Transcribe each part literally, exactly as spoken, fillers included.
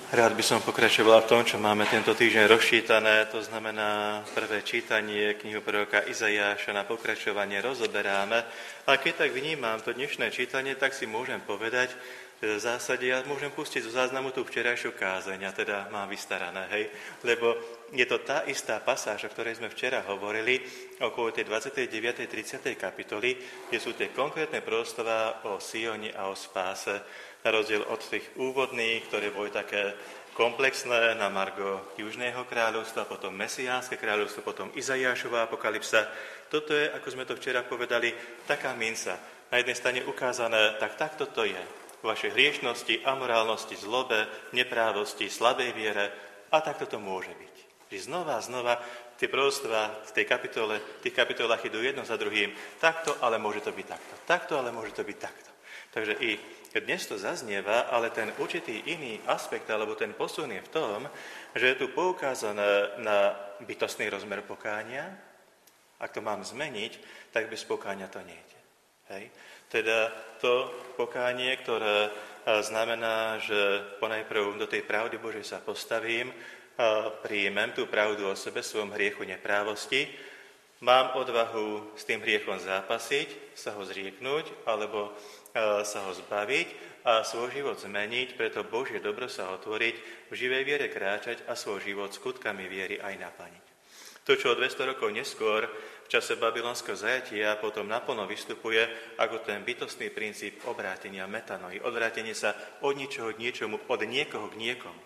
Rád by som pokračoval v tom, čo máme tento týždeň rozčítané, to znamená prvé čítanie knihu proroka Izaiáša, na pokračovanie rozoberáme. A keď tak vnímam to dnešné čítanie, tak si môžem povedať, že v zásade ja môžem pustiť zo záznamu tú včerajšiu kázeň, a teda mám vystarané, hej, lebo je to tá istá pasáž, o ktorej sme včera hovorili, okolo tej dvadsiatej deviatej tridsiatej kapitoly, kde sú tie konkrétne proroctvá o Sione a o spáse, na rozdiel od tých úvodných, ktoré boli také komplexné na margo Južného kráľovstva, potom Mesiánske kráľovstvo, potom Izaiášova apokalypsa. Toto je, ako sme to včera povedali, taká minca. Na jednej strane ukázané, tak takto to je. V vašej hriešnosti, amorálnosti, zlobe, neprávosti, slabej viere, a takto to môže byť. Že znova a znova tie proroctvá v tej kapitole, v tých kapitolách idú jedno za druhým. Takto, ale môže to byť takto. Takto, ale môže to byť takto. Takže i dnes to zaznieva, ale ten určitý iný aspekt, alebo ten posun je v tom, že je tu poukázané na bytostný rozmer pokánia. Ak to mám zmeniť, tak bez pokánia to nejde. Hej? Teda to pokánie, ktoré znamená, že ponajprv do tej pravdy Božej sa postavím, príjmem tú pravdu o sebe, svojom hriechu neprávosti, mám odvahu s tým hriechom zápasiť, sa ho zrieknúť, alebo sa ho zbaviť a svoj život zmeniť, preto Božie dobro sa otvoriť, v živej viere kráčať a svoj život skutkami viery aj naplniť. To, čo o dvesto rokov neskôr v čase babylonského zajatia potom naplno vystupuje ako ten bytostný princíp obrátenia metanoji, odvrátenie sa od ničoho k niečomu, od niekoho k niekomu,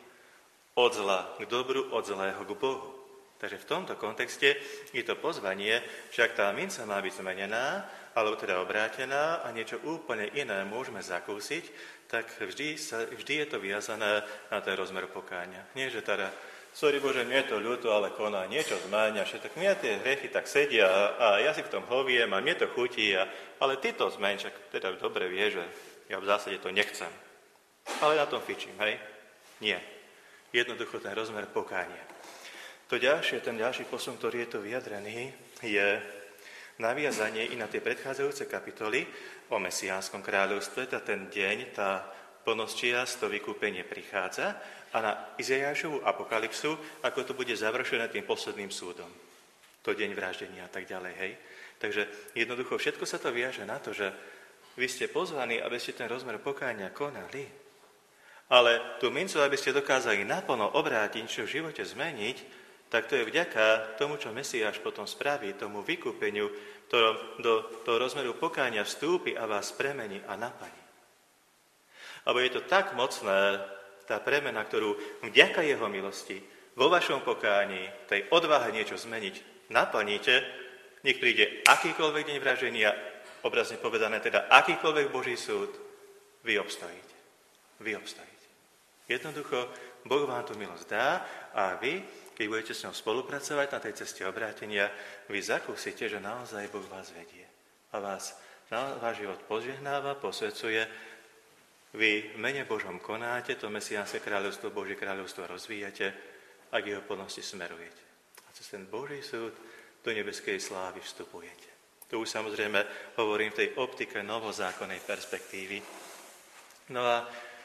od zla k dobru, od zlého k Bohu. Takže v tomto kontexte je to pozvanie, že ak tá minca má byť zmenená, alebo teda obrátená a niečo úplne iné môžeme zakúsiť, tak vždy, sa, vždy je to viazané na ten rozmer pokáňa. Nie, že teda, sorry Bože, mne je to ľúto, ale koná, niečo zmáňa, že tak mňa tie hriechy tak sedia a, a ja si v tom hoviem a mne to chutí, a, ale ty to zmeň, čak teda dobre vie, že ja v zásade to nechcem. Ale na tom fičím, hej? Nie. Jednoducho ten rozmer pokáňa. To ďalšie, ten ďalší posun, ktorý je tu vyjadrený, je naviazanie i na tie predchádzajúce kapitoly o Mesiánskom kráľovstve, tá ten deň, tá plnosť čias, to vykúpenie prichádza, a na Izaiášovu apokalypsu, ako to bude završené tým posledným súdom. To deň vraždenia a tak ďalej, hej. Takže jednoducho všetko sa to viaže na to, že vy ste pozvaní, aby ste ten rozmer pokáňa konali, ale tú mincu, aby ste dokázali naplno obrátiť, čo v živote zmeniť, tak to je vďaka tomu, čo Mesiáš potom spraví, tomu vykúpeniu, ktorom do toho rozmeru pokáňa vstúpi a vás premení a naplní. Alebo je to tak mocné, tá premena, ktorú vďaka jeho milosti vo vašom pokání, tej odvahe niečo zmeniť, naplníte, nech príde akýkoľvek deň vraždenia, obrazne povedané teda akýkoľvek Boží súd, vy obstojíte. Vy obstojíte. Jednoducho, Boh vám tú milosť dá a vy, keď budete s ňou spolupracovať na tej ceste obrátenia, vy zakúsite, že naozaj Boh vás vedie. A vás, na, váš život požehnáva, posvecuje. Vy v mene Božom konáte, to Mesiánske kráľovstvo, Božie kráľovstvo rozvíjate a k jeho plnosti smerujete. A cez ten Boží súd do nebeskej slávy vstupujete. To už samozrejme hovorím v tej optike novozákonnej perspektívy. No a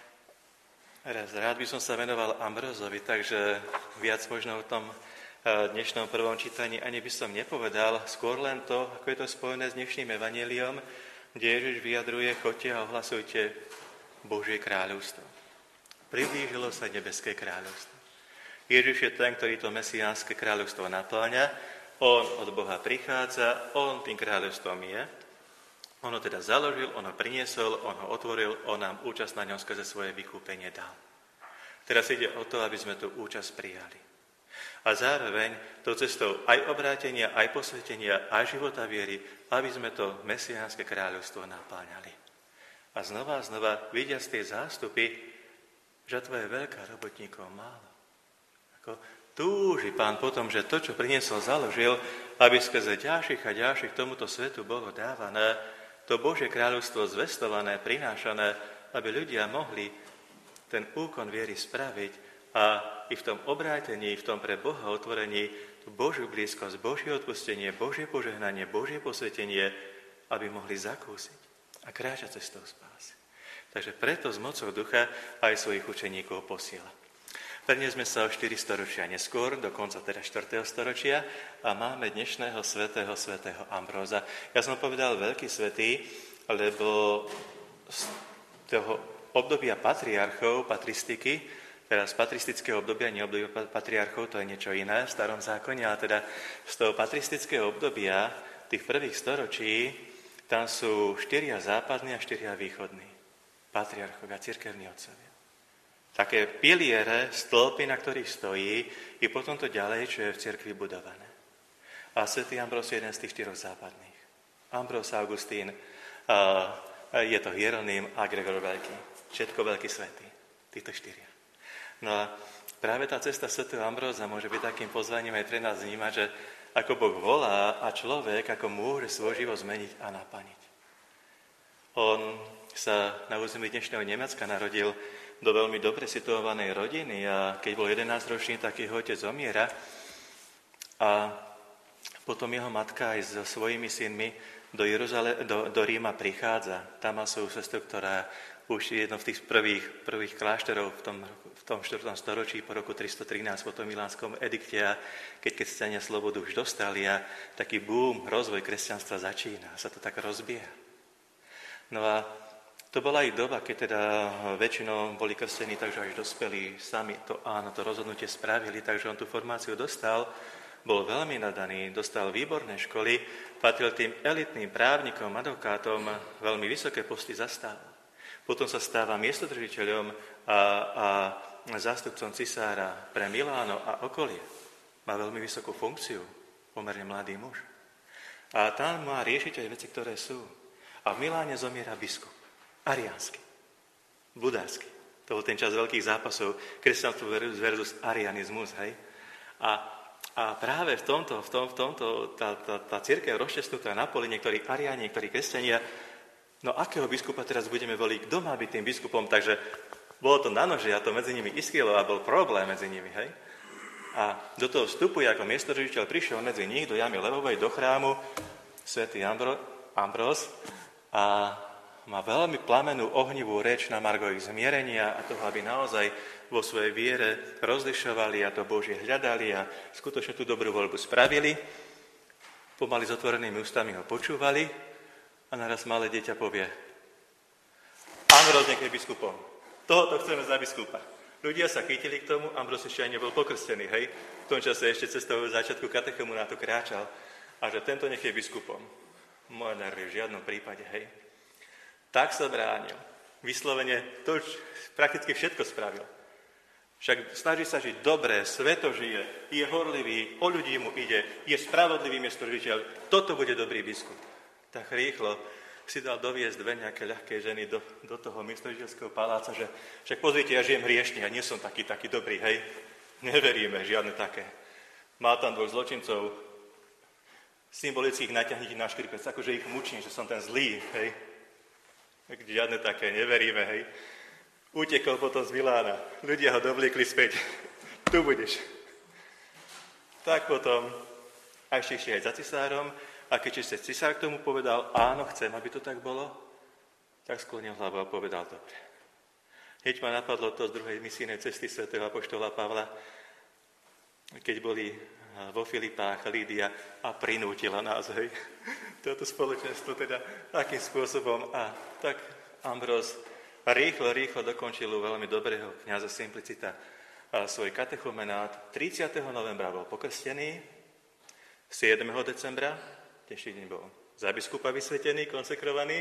Raz, rád by som sa venoval Ambrózovi, takže viac možno o tom dnešnom prvom čítaní ani by som nepovedal, skôr len to, ako je to spojené s dnešným evanjeliom, kde Ježiš vyjadruje, choďte a ohlasujte Božie kráľovstvo. Priblížilo sa nebeské kráľovstvo. Ježiš je ten, ktorý to Mesiánske kráľovstvo napĺňa, on od Boha prichádza, on tým kráľovstvom je. On ho teda založil, on ho priniesol, on ho otvoril, on nám účasť na ňom skrze svoje vykúpenie dal. Teraz ide o to, aby sme tú účasť prijali. A zároveň tou cestou aj obrátenia, aj posvetenia, aj života viery, aby sme to Mesiánske kráľovstvo napáňali. A znova a znova, vidia z tej zástupy, že to je veľká, robotníkov málo. Ako túži Pán potom, že to, čo priniesol, založil, aby skrze ďalších a ďalších tomuto svetu bolo dávané, to Božie kráľovstvo zvestované, prinášané, aby ľudia mohli ten úkon viery spraviť a i v tom obrátení, v tom pre Boha otvorení tú Božiu blízkosť, Božie odpustenie, Božie požehnanie, Božie posvetenie, aby mohli zakúsiť a kráčať cestou spásy. Takže preto s mocou ducha aj svojich učeníkov posiela. Preniesme sa o štyri storočia neskôr, do konca teda štvrtého storočia a máme dnešného svätého svätého Ambróza. Ja som povedal veľký svätý, lebo z toho obdobia patriarchov, patristiky, teda z patristického obdobia, nie obdobia patriarchov, to je niečo iné v starom zákone, ale teda z toho patristického obdobia, tých prvých storočí, tam sú štyria západní a štyria východní patriarchovia, cirkevní otcovia. Také piliere, stĺpy, na ktorých stojí, i potom to ďalej, čo je v cirkvi budované. A svätý Ambrós je jeden z tých štyroch západných. Ambrós, Augustín, je to Hieronym a Gregor Veľký. Všetko veľký svätý, týchto štyria. No a práve tá cesta svätého Ambróza môže byť takým pozvaním aj pre nás vnímať, že ako Boh volá a človek, ako môže svoj život zmeniť a naplniť. On sa na území dnešného Nemecka narodil do veľmi dobre situovanej rodiny a keď bol jedenásťročný, tak jeho otec zomiera a potom jeho matka aj so svojimi synmi do, Jeruzale- do, do Ríma prichádza. Tam má svoju sestru, ktorá už je jedno v tých prvých, prvých kláštorov v tom, v tom štvrtom storočí po roku tristotrinásť po tom milánskom edikte, a keď kresťania slobodu už dostali a taký boom, rozvoj kresťanstva začína, sa to tak rozbieha. No a to bola aj doba, keď teda väčšinou boli krstení, takže až dospeli sami to áno, to rozhodnutie spravili, takže on tú formáciu dostal, bol veľmi nadaný, dostal výborné školy, patril tým elitným právnikom, advokátom, veľmi vysoké posty zastával. Potom sa stáva miestodržiteľom a, a zástupcom cisára pre Miláno a okolie. Má veľmi vysokú funkciu, pomerne mladý muž. A tam má riešiť aj veci, ktoré sú. A v Miláne zomiera biskup. Ariánsky, budársky. To bol ten čas veľkých zápasov, kresťanstvo versus arianizmus, hej. A, a práve v tomto, v tom, v tomto tá, tá, tá cirkev rozčesnutá na poli, niektorí ariáni, niektorí kresťania, no akého biskupa teraz budeme voliť, kto má byť tým biskupom, takže bolo to na nože a to medzi nimi iskilo a bol problém medzi nimi, hej. A do toho vstupuje ako miestodržiteľ, prišiel medzi nich do jamy Levovej, do chrámu, svätý Ambro, Ambrós a má veľmi plamenú ohnivú reč na margo ich zmierenia a toho, aby naozaj vo svojej viere rozlišovali a to Božie hľadali a skutočne tú dobrú voľbu spravili. Pomaly s otvorenými ústami ho počúvali a naraz malé dieťa povie: Ambrós nech je biskupom. Tohoto chceme za biskupa. Ľudia sa chytili k tomu, Ambrós ešte aj nebol pokrstený, hej. V tom čase ešte cez toho začiatku katechemu na to kráčal. A že tento nech je biskupom. Moje nervy v žiadnom prípade, hej. Tak sa bránil. Vyslovene to už prakticky všetko spravil. Však snaží sa žiť dobre, sveto žije, je horlivý, o ľudí mu ide, je spravodlivý miestodržiteľ. Toto bude dobrý biskup. Tak rýchlo si dal doviesť dve nejaké ľahké ženy do, do toho miestodržiteľského paláca, že však pozrite, ja žijem hriešne, ja nie som taký, taký dobrý, hej. Neveríme, žiadne také. Má tam dvoch zločincov, symbolických naťahnutí na škripec, akože ich mučím, že som ten zlý, hej. Žiadne také, neveríme, hej. Utekol potom z Milána. Ľudia ho dovliekli späť. Tu budeš. Tak potom, a ešte ešte aj za cisárom, a keď ešte cisár k tomu povedal, áno, chcem, aby to tak bolo, tak sklonil hlavu a povedal, dobre. Hneď ma napadlo to z druhej misijnej cesty svätého apoštola Pavla, keď boli vo Filipách Lídia a prinútila nás, hej. Toto spoločenstvo teda takým spôsobom. A tak Ambrós rýchlo, rýchlo dokončil u veľmi dobrého kňaza Simplicita svoj katechumenát. tridsiateho novembra bol pokrstený, siedmeho decembra, dnešný deň bol za biskupa vysvetený, konsekrovaný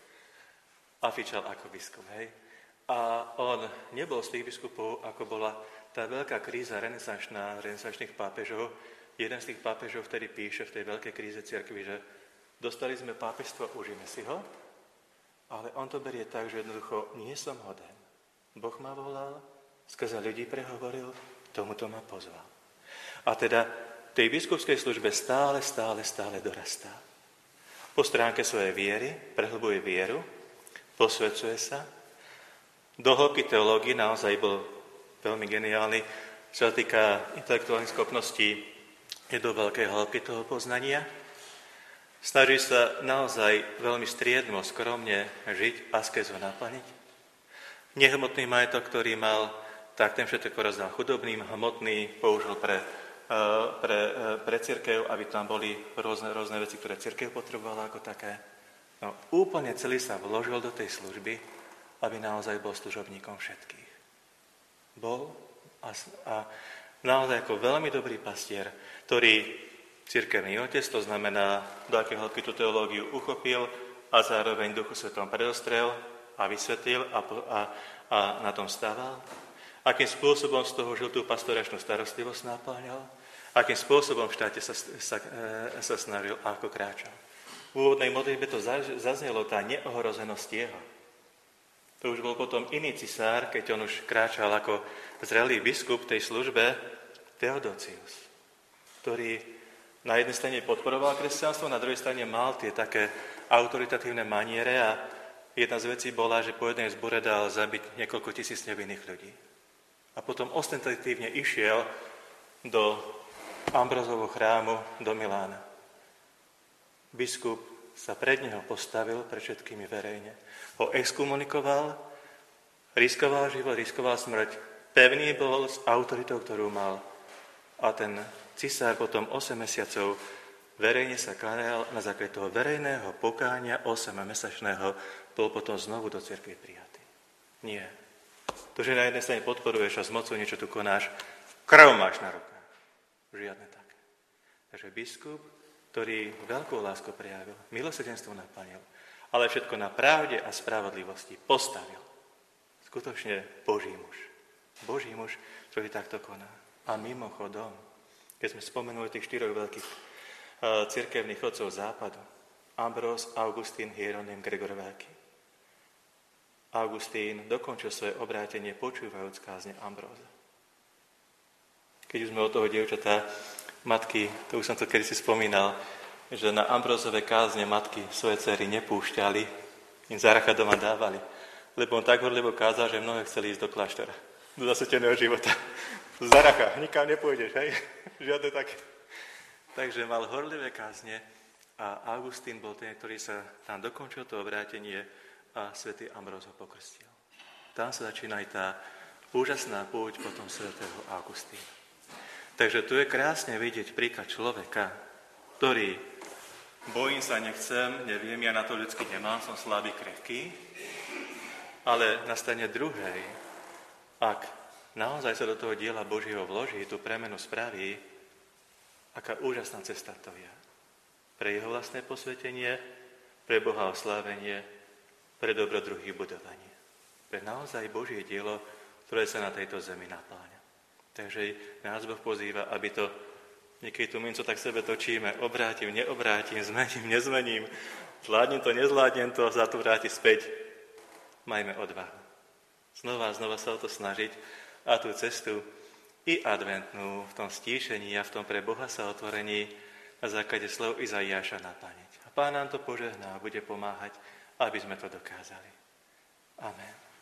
a fičal ako biskup, hej. A on nebol z tých biskupov, ako bola tá veľká kríza renesančná, renesančných pápežov. Jeden z tých pápežov vtedy píše v tej veľkej kríze cirkvi, že dostali sme pápežstvo, užíme si ho, ale on to berie tak, že jednoducho nie som hoden. Boh ma volal, skrze ľudí prehovoril, tomuto ma pozval. A teda tej biskupskej službe stále, stále, stále dorastá. Po stránke svojej viery, prehlbuje vieru, posvedzuje sa. Do hĺbky teológie naozaj bol veľmi geniálny, čo sa týka intelektuálnych schopností, je do veľkej hĺbky toho poznania. Snaží sa naozaj veľmi striedmo, skromne žiť, askézu naplniť. Nehmotný majetok, ktorý mal, tak ten všetko rozdal chudobným, hmotný použil pre, pre, pre cirkev, aby tam boli rôzne, rôzne veci, ktoré cirkev potrebovala ako také. No, úplne celý sa vložil do tej služby, aby naozaj bol služobníkom všetkých. Bol a, a naozaj ako veľmi dobrý pastier, ktorý cirkevný otec, to znamená, do akého hĺbky tú teológiu uchopil a zároveň Duchu Svetom predostrel a vysvetlil a, a, a na tom stával. Akým spôsobom z toho žil tú pastoračnú starostlivosť náplňal, akým spôsobom v štáte sa, sa, sa snažil a ako kráčal. V úvodnej modlitbe to zaznelo, tá neohrozenosť jeho. To už bol potom iný cisár, keď on už kráčal ako zrelý biskup tej službe, Teodocius, ktorý na jednej strane podporoval kresťanstvo, na druhej strane mal tie také autoritatívne maniere a jedna z vecí bola, že po jednej zbore dal zabiť niekoľko tisíc nevinných ľudí. A potom ostentatívne išiel do Ambrozovho chrámu do Milána. Biskup sa pred neho postavil pred všetkými verejne. Ho exkomunikoval, riskoval život, riskoval smrť. Pevný bol s autoritou, ktorú mal. A ten cisár potom osem mesiacov verejne sa kláňal, na základe toho verejného pokánia osemmesačného bol potom znovu do cirkvi prijatý. Nie. To, že na jednej strane podporuješ a z mocou niečo tu konáš, krv máš na rukách. Žiadne také. Takže biskup, ktorý veľkú lásku prejavil, milosrdenstvo naplnil, ale všetko na pravde a spravodlivosti postavil. Skutočne Boží muž. Boží muž, ktorý takto koná. A mimochodom, keď sme spomenuli tých štyroch veľkých uh, cirkevných otcov západu, Ambrós, Augustín, Hieronym, Gregor Veľký. Augustín dokončil svoje obrátenie počúvajúc kázne Ambróza. Keď už sme od toho dievčatá, matky, to už som to kedysi spomínal, že na Ambrózove kázne matky svoje dcery nepúšťali, im záracha doma dávali, lebo on tak horlivo kázal, že mnohé chceli ísť do kláštora, do zasveteného života. Záracha, nikam nepôjdeš, hej? Žiadne také. Takže mal horlivé kázne a Augustín bol ten, ktorý sa tam dokončil to obrátenie a svätý Ambróz ho pokrstil. Tam sa začína aj tá úžasná púť potom svätého Augustína. Takže tu je krásne vidieť príklad človeka, ktorý bojím sa, nechcem, neviem, ja na to ľudsky nemám, som slabý, krehký, ale na strane druhej, ak naozaj sa do toho diela Božieho vloží, tú premenu spraví, aká úžasná cesta to je. Pre jeho vlastné posvetenie, pre Boha oslávenie, pre dobro druhých budovanie. Pre naozaj Božie dielo, ktoré sa na tejto zemi napláňa. Takže nás Boh pozýva, aby to, niekedy tú mincu tak sebe točíme, obrátim, neobrátim, zmením, nezmením, zvládnem to, nezvládnem to, za to vráti späť. Majme odvahu. Znova a znova sa o to snažiť a tú cestu i adventnú v tom stíšení a v tom pre Boha sa otvorení na základe slov Izaiáša naplániť. A Pán nám to požehná a bude pomáhať, aby sme to dokázali. Amen.